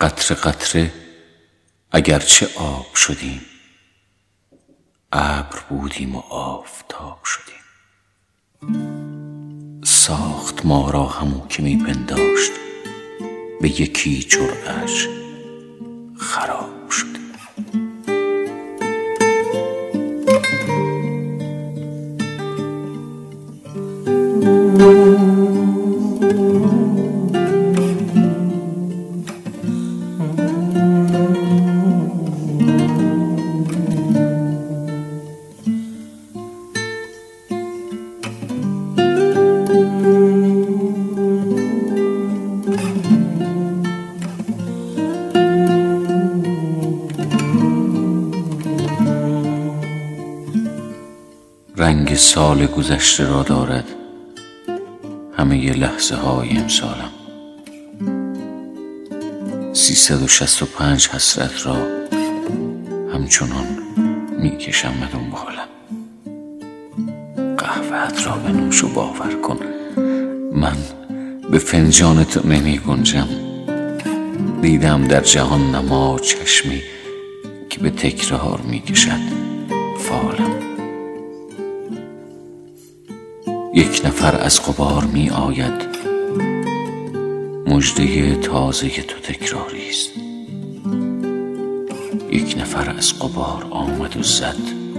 قطره قطره اگرچه آب شدیم، ابر بودیم و آفتاب شدیم. ساخت ما را همو که می پنداشت، به یکی جرعه‌اش خراب شدیم. رنگ سال گذشته را دارد همه لحظه های امسالم. 365 حسرت را همچنان می کشم به دنبالم. قهوه‌ات را بنوش و باور کن من به فنجان تو نمی گنجم. دیدم در جهان نما چشمی که به تکرار می کشد فالم. یک نفر از غبار می آید، مژده تازه تو تکراری است. یک نفر از غبار آمد و زد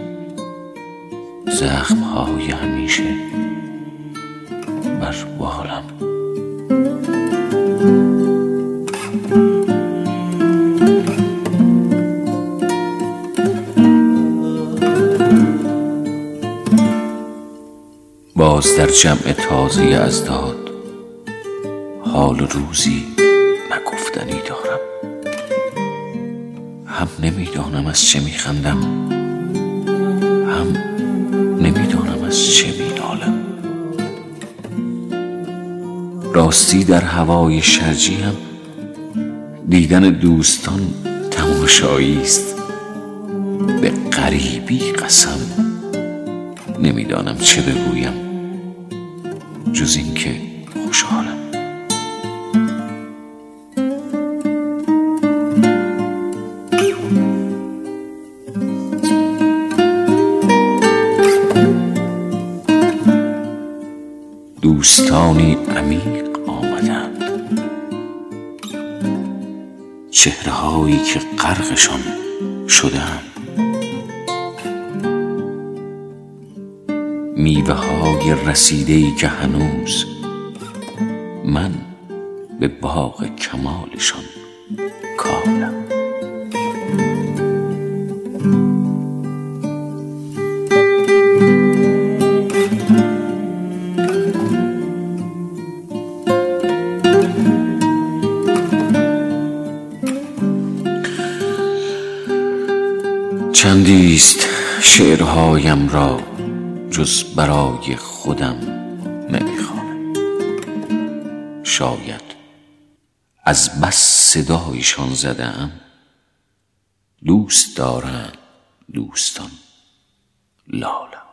زخم‌های همیشه بر بالم. باز در جمع تازه اضداد حال روزی نگفتنی دارم. هم نمیدانم از چه میخندم، هم نمیدانم از چه مینالم. راستی در هوای شرجی هم دیدن دوستان تماشایی است. به غریبی قسم نمیدانم چه بگویم جز این که خوشحالم. دوستانی عمیق آمدند، چهره‌هایی که غرقشان شده‌ام. میوه‌های رسیده‌ای که هنوز من به باغ کمالشان کالم. چندیست شعرهایم را جز برای خودم نمیخوانم. شاید از بس صدایشان زده‌ام. دوست دارند دوستان لالم.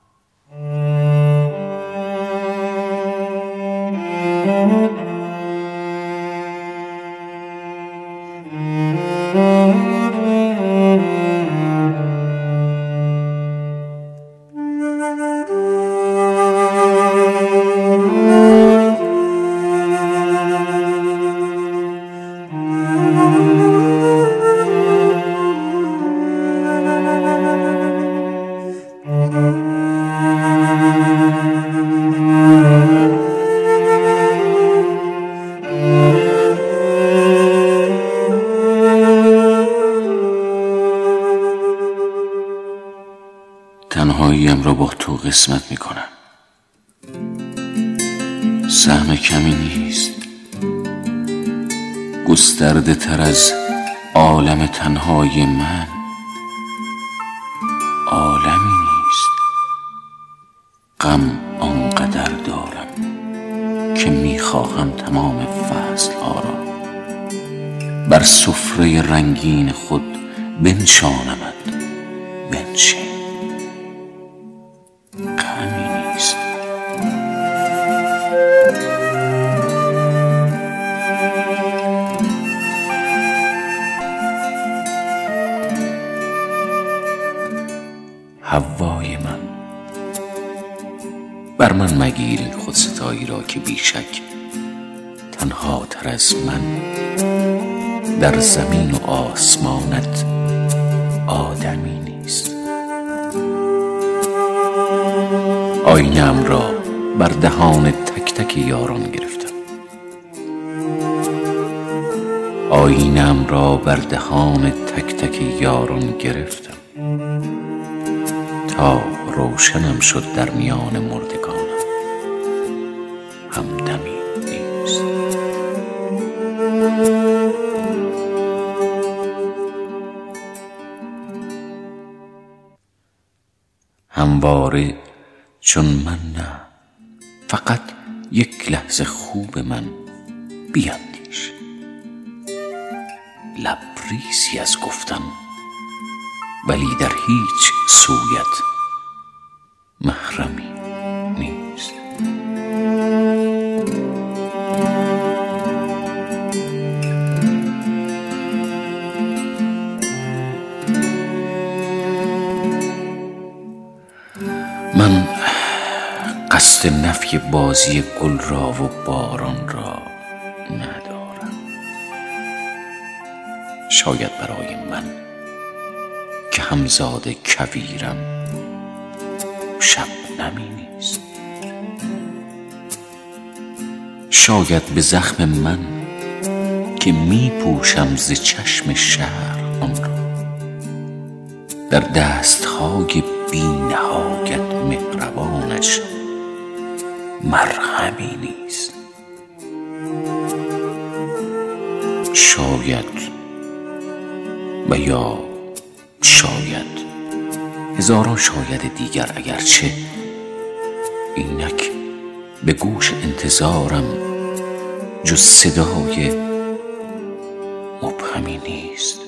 تنهاییم را با تو قسمت میکنم. سهم کمی نیست، گسترده تر از عالم تنهای من عالمی نیست. غم آنقدر دارم که میخواهم تمام فصل ها را بر سفره رنگین خود بنشانمت. بنشین، غمی نیست. حوای من. بر من مگیر این خودستایی را که بیشک تنها تر از من در زمین و آسمانت آدمی نیست. آینه‌ام را بر دهان تک تک یاران گرفتم، آینه‌ام را بر دهان تک تک یاران گرفتم تا روشنم شد در میان مردگانم همدمی نیست. همواره چون من نه، فقط یک لحظه خوب من بیندیش. لبریزی از گفتن ولی در هیچ سویت محرمی نیست. من قصد نفی بازی گل را و باران را ندارم. شاید برای من که همزاد کویرم شبنمی نیست. شاید به زخم من که می پوشم ز چشم شهر آن را در دستهای بی نهایت مهربانش مرهمی نیست. شاید و یا شاید هزاران شاید دیگر، اگرچه اینک به گوش انتظارم جز صدای مبهمی نیست.